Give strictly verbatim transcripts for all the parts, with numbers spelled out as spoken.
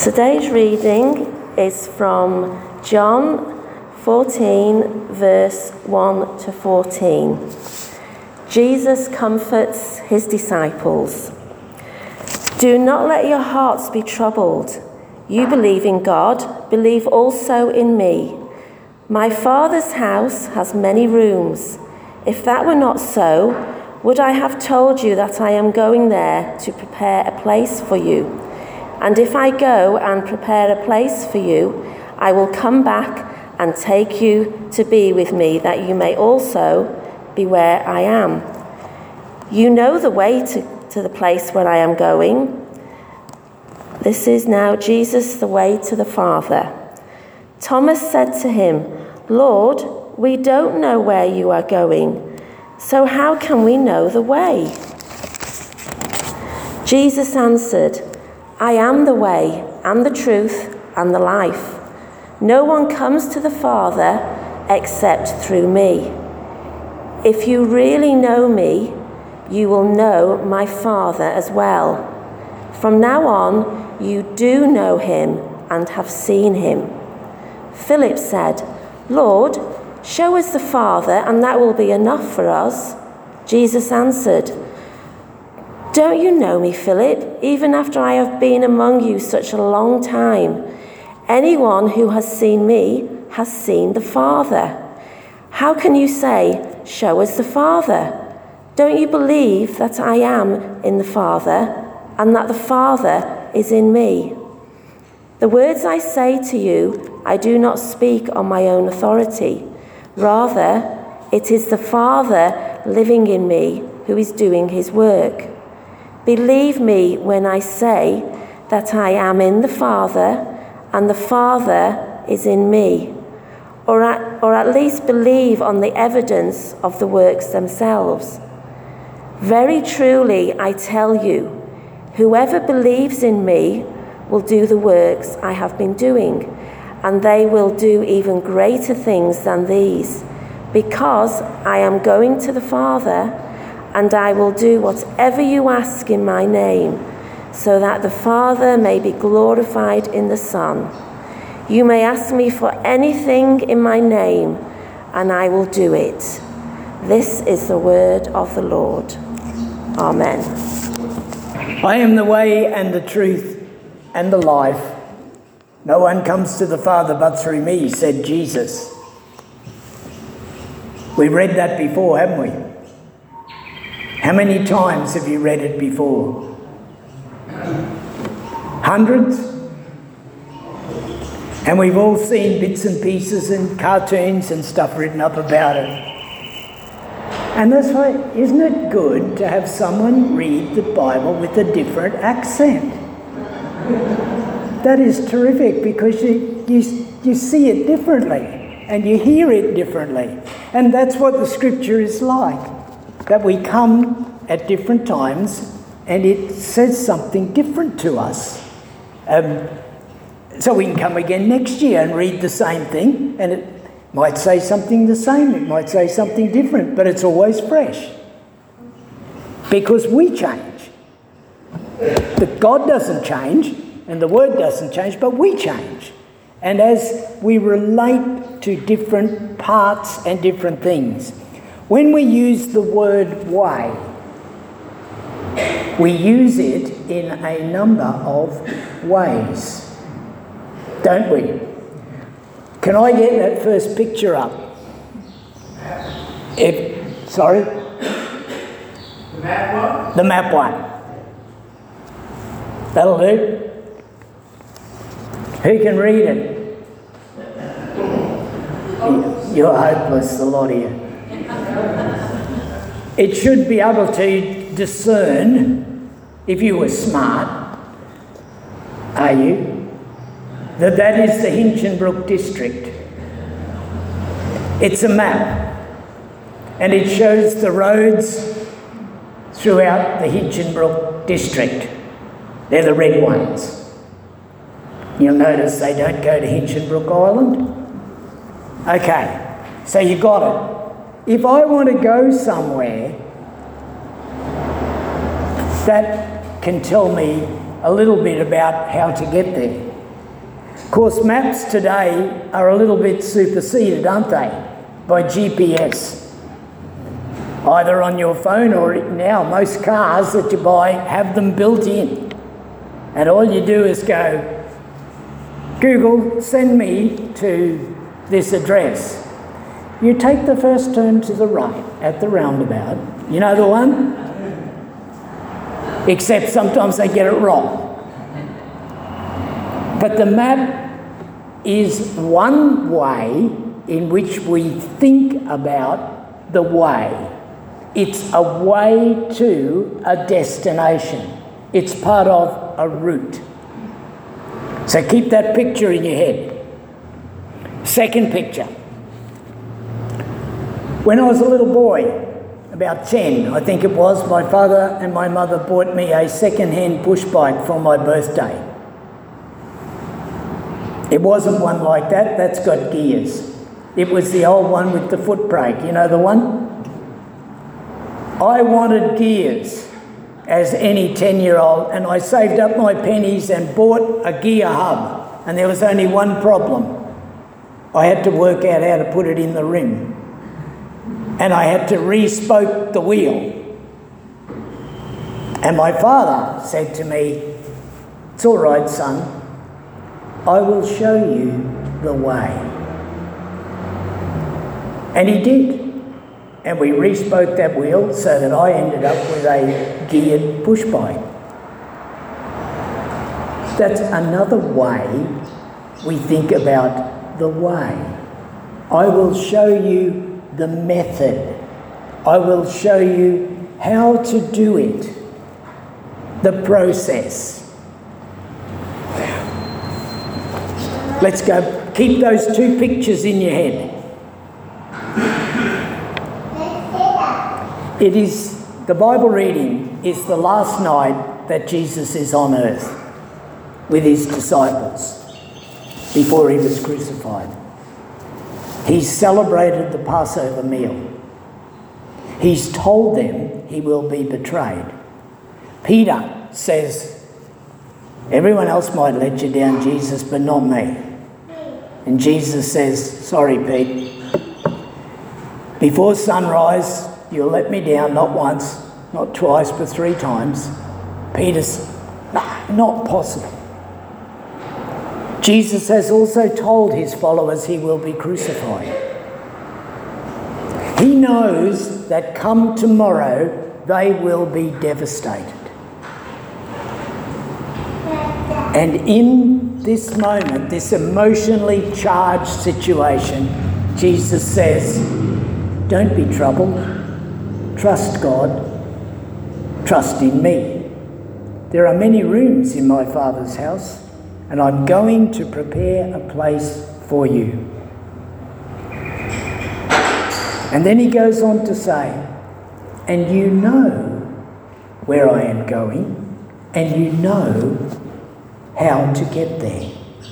Today's reading is from John fourteen, verse one to fourteen. Jesus comforts his disciples. Do not let your hearts be troubled. You believe in God, believe also in me. My Father's house has many rooms. If that were not so, would I have told you that I am going there to prepare a place for you? And if I go and prepare a place for you, I will come back and take you to be with me, that you may also be where I am. You know the way to, to the place where I am going. This is now Jesus, the way to the Father. Thomas said to him, Lord, we don't know where you are going, so how can we know the way? Jesus answered, I am the way and the truth and the life. No one comes to the Father except through me. If you really know me, you will know my Father as well. From now on, you do know him and have seen him. Philip said, Lord, show us the Father, and that will be enough for us. Jesus answered, Don't you know me, Philip, even after I have been among you such a long time? Anyone who has seen me has seen the Father. How can you say, show us the Father? Don't you believe that I am in the Father, and that the Father is in me? The words I say to you, I do not speak on my own authority. Rather, it is the Father living in me who is doing his work. Believe me when I say that I am in the Father, and the Father is in me. Or at, or at least believe on the evidence of the works themselves. Very truly, I tell you, whoever believes in me will do the works I have been doing, and they will do even greater things than these, because I am going to the Father, and I will do whatever you ask in my name, so that the Father may be glorified in the Son. You may ask me for anything in my name, and I will do it. This is the word of the Lord. Amen. I am the way and the truth and the life. No one comes to the Father but through me, said Jesus. We've read that before, haven't we? How many times have you read it before? Hundreds? And we've all seen bits and pieces and cartoons and stuff written up about it. And that's why, isn't it good to have someone read the Bible with a different accent? That is terrific, because you, you, you see it differently and you hear it differently. And that's what the scripture is like, that we come at different times and it says something different to us. Um, so we can come again next year and read the same thing, and it might say something the same, it might say something different, but it's always fresh. Because we change. That God doesn't change, and the word doesn't change, but we change. And as we relate to different parts and different things, when we use the word way, we use it in a number of ways, don't we? Can I get that first picture up? If, sorry? The map one? The map one. That'll do. Who can read it? You're hopeless, the lot of you. It should be able to discern, if you were smart, are you? That that is the Hinchinbrook district. It's a map, and it shows the roads throughout the Hinchinbrook district. They're the red ones. You'll notice they don't go to Hinchinbrook Island. Okay, so you got it. If I want to go somewhere, that can tell me a little bit about how to get there. Of course, maps today are a little bit superseded, aren't they, by G P S. Either on your phone or now most cars that you buy have them built in. And all you do is go, Google, send me to this address. You take the first turn to the right at the roundabout. You know the one? Except sometimes they get it wrong. But the map is one way in which we think about the way. It's a way to a destination. It's part of a route. So keep that picture in your head. Second picture. When I was a little boy, about ten, I think it was, my father and my mother bought me a second-hand push bike for my birthday. It wasn't one like that, that's got gears. It was the old one with the foot brake, you know the one? I wanted gears as any ten-year-old, and I saved up my pennies and bought a gear hub, and there was only one problem. I had to work out how to put it in the rim, and I had to re-spoke the wheel. And my father said to me, "It's all right, son, I will show you the way." And he did. And we re-spoke that wheel so that I ended up with a geared push bike. That's another way we think about the way. I will show you the method. I will show you how to do it. The process. Let's go. Keep those two pictures in your head. It is, the Bible reading is the last night that Jesus is on earth with his disciples before he was crucified. He celebrated the Passover meal. He's told them he will be betrayed. Peter says, "Everyone else might let you down, Jesus, but not me." And Jesus says, "Sorry, Pete. Before sunrise, you'll let me down, not once, not twice, but three times." Peter's, nah, not possible. Jesus has also told his followers he will be crucified. He knows that come tomorrow, they will be devastated. And in this moment, this emotionally charged situation, Jesus says, "Don't be troubled. Trust God. Trust in me. There are many rooms in my Father's house, and I'm going to prepare a place for you." And then he goes on to say, "And you know where I am going, and you know how to get there."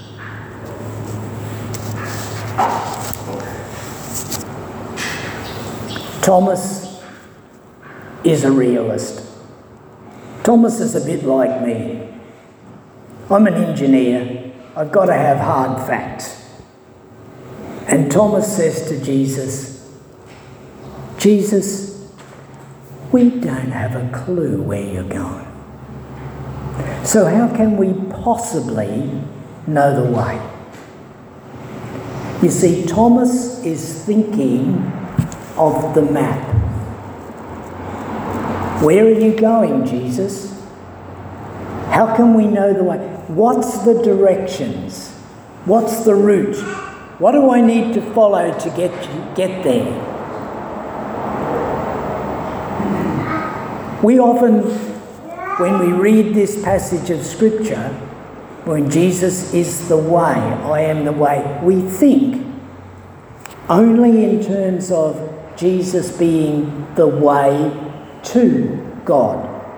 Thomas is a realist. Thomas is a bit like me. I'm an engineer. I've got to have hard facts. And Thomas says to Jesus, "Jesus, we don't have a clue where you're going. So how can we possibly know the way?" You see, Thomas is thinking of the map. Where are you going, Jesus? How can we know the way? What's the directions? What's the route? What do I need to follow to get get there? We often, when we read this passage of Scripture, when Jesus is the way, I am the way, we think only in terms of Jesus being the way to God.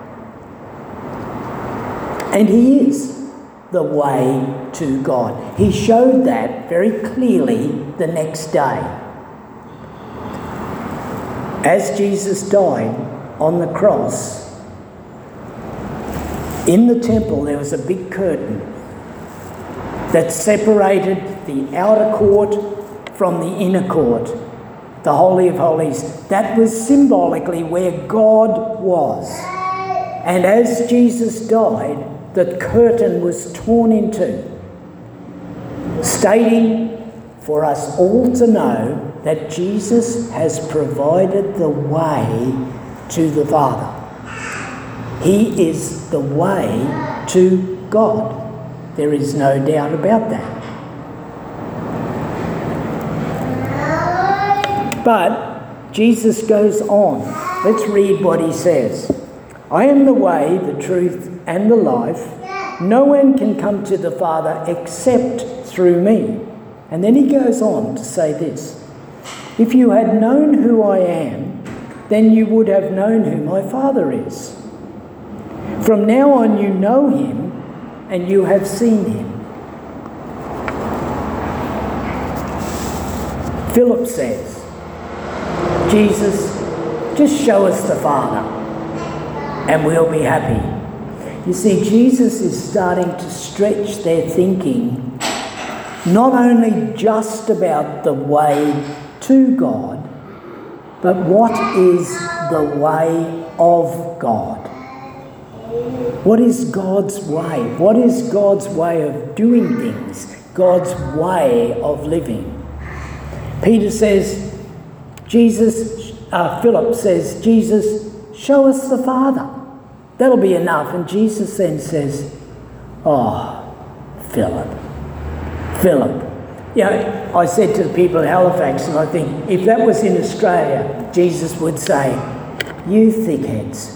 And he is the way to God. He showed that very clearly the next day. As Jesus died on the cross, in the temple there was a big curtain. that separated the outer court from the inner court, the Holy of Holies. That was symbolically where God was. And as Jesus died, the curtain was torn in two, stating for us all to know that Jesus has provided the way to the Father. He is the way to God. There is no doubt about that. But Jesus goes on. Let's read what he says. I am the way, the truth, and the life. No one can come to the Father except through me. And then he goes on to say this. If you had known who I am, then you would have known who my Father is. From now on you know him and you have seen him. Philip says, Jesus, just show us the Father and we'll be happy. You see, Jesus is starting to stretch their thinking, not only just about the way to God, but what is the way of God? What is God's way? What is God's way of doing things? God's way of living? Peter says, Jesus, uh, Philip says, Jesus, show us the Father. That'll be enough. And Jesus then says, oh, Philip, Philip. You know, I said to the people at Halifax, and I think if that was in Australia, Jesus would say, you thickheads,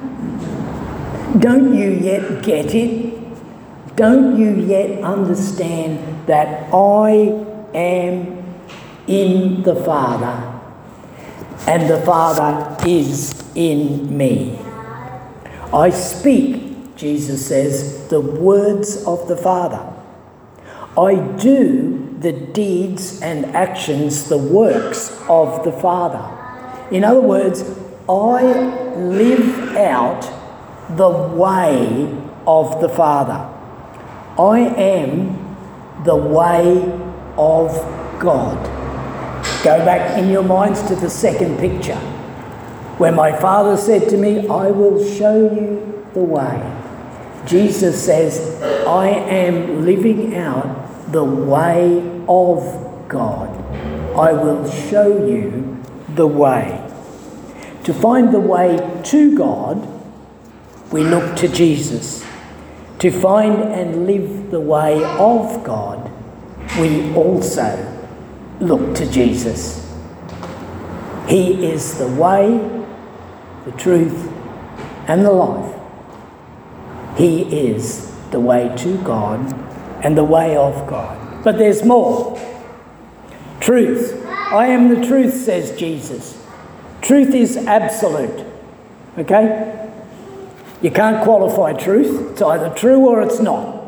don't you yet get it? Don't you yet understand that I am in the Father and the Father is in me? I speak, Jesus says, the words of the Father. I do the deeds and actions, the works of the Father. In other words, I live out the way of the Father. I am the way of God. Go back in your minds to the second picture, where my Father said to me, I will show you the way. Jesus says, I am living out the way of God. I will show you the way. To find the way to God, we look to Jesus. To find and live the way of God, we also look to Jesus. He is the way, the truth, and the life. He is the way to God and the way of God. But there's more. Truth. I am the truth, says Jesus. Truth is absolute. Okay? You can't qualify truth. It's either true or it's not.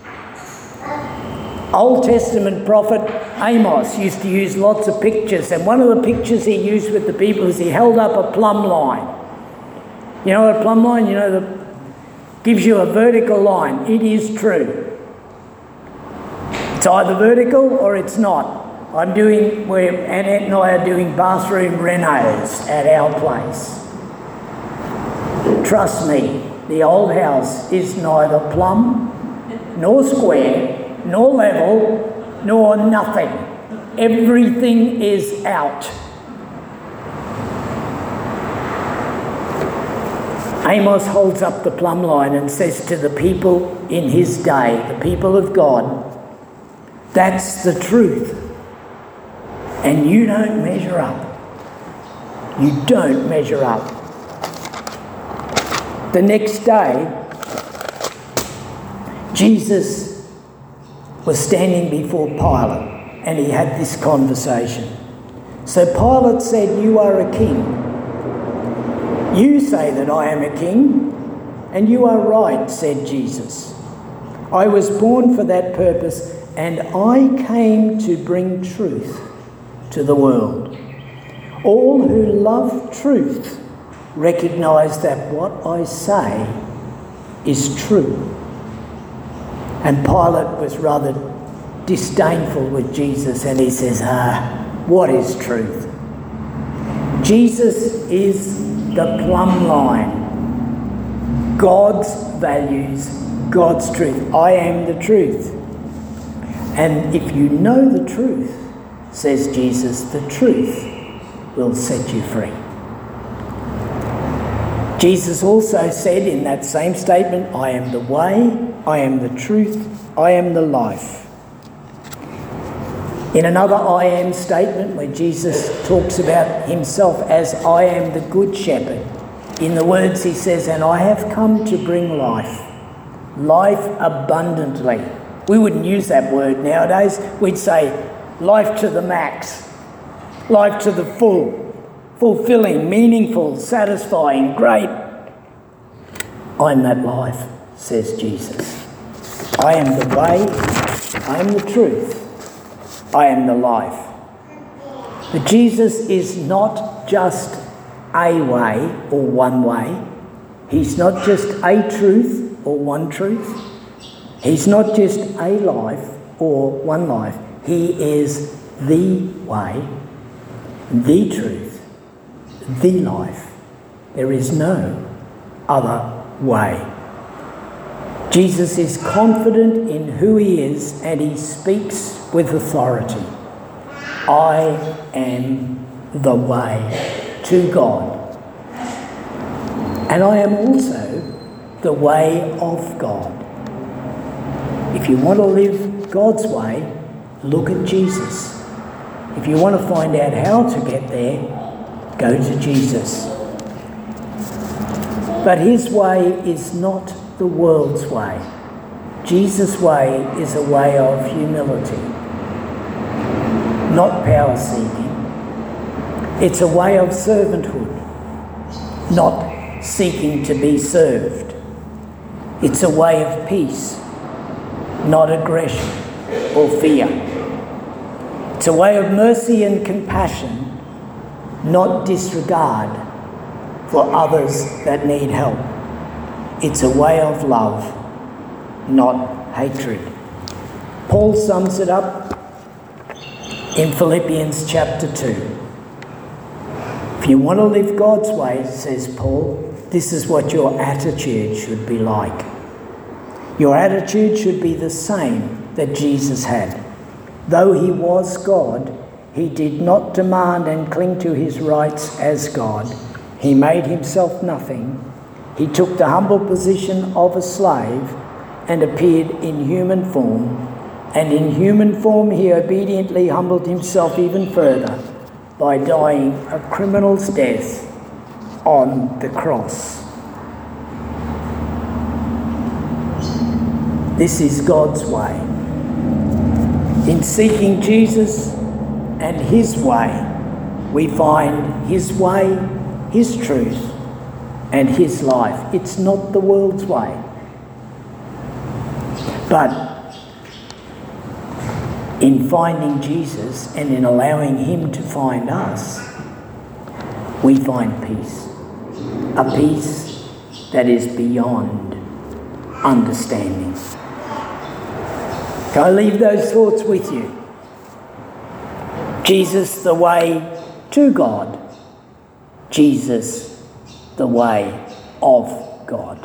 Old Testament prophet Amos used to use lots of pictures, and one of the pictures he used with the people is he held up a plumb line. You know what a plumb line? You know, the gives you a vertical line. It is true. It's either vertical or it's not. I'm doing, where Annette and I are doing bathroom renos at our place. Trust me, the old house is neither plumb, nor square, nor level, nor nothing. Everything is out. Amos holds up the plumb line and says to the people in his day, the people of God, that's the truth. And you don't measure up. You don't measure up. The next day, Jesus was standing before Pilate and he had this conversation. So Pilate said, you are a king. You say that I am a king, and you are right, said Jesus. I was born for that purpose, and I came to bring truth to the world. All who love truth recognise that what I say is true. And Pilate was rather disdainful with Jesus and he says, ah, what is truth? Jesus is the plumb line. God's values, God's truth. I am the truth. And if you know the truth, says Jesus, the truth will set you free. Jesus also said in that same statement, I am the way, I am the truth, I am the life. In another I am statement where Jesus talks about himself as I am the good shepherd, in the words he says, and I have come to bring life, life abundantly. We wouldn't use that word nowadays. We'd say life to the max, life to the full, fulfilling, meaningful, satisfying, great. I'm that life, says Jesus. I am the way, I am the truth, I am the life. But Jesus is not just a way or one way. He's not just a truth or one truth. He's not just a life or one life. He is the way, the truth, the life. There is no other way. Jesus is confident in who he is and he speaks with authority. I am the way to God. And I am also the way of God. If you want to live God's way, look at Jesus. If you want to find out how to get there, go to Jesus. But his way is not the world's way. Jesus' way is a way of humility, not power seeking. It's a way of servanthood, not seeking to be served. It's a way of peace, not aggression or fear. It's a way of mercy and compassion, not disregard for others that need help. It's a way of love, not hatred. Paul sums it up in Philippians chapter two. If you want to live God's way, says Paul, this is what your attitude should be like. Your attitude should be the same that Jesus had. Though he was God, he did not demand and cling to his rights as God. He made himself nothing. He took the humble position of a slave and appeared in human form. And in human form he obediently humbled himself even further by dying a criminal's death on the cross. This is God's way. In seeking Jesus and his way, we find his way, his truth, and his life. It's not the world's way. But in finding Jesus and in allowing him to find us, we find peace. A peace that is beyond understanding. Can I leave those thoughts with you? Jesus, the way to God. Jesus, the way of God.